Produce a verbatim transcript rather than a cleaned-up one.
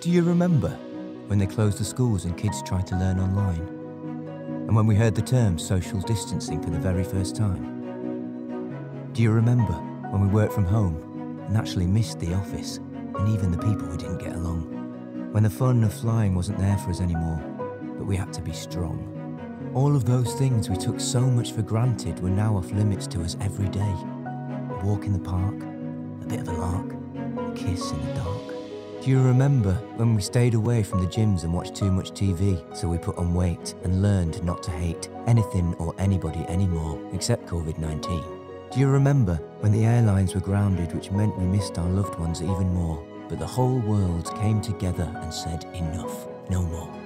Do you remember when they closed the schools and kids tried to learn online? And when we heard the term social distancing for the very first time? Do you remember when we worked from home and actually missed the office and even the people we didn't get along? When the fun of flying wasn't there for us anymore, but we had to be strong. All of those things we took so much for granted were now off limits to us every day. A walk in the park, a bit of a lark, a kiss in the dark. Do you remember when we stayed away from the gyms and watched too much T V, so we put on weight and learned not to hate anything or anybody anymore, except COVID nineteen? Do you remember when the airlines were grounded, which meant we missed our loved ones even more, but the whole world came together and said enough, no more?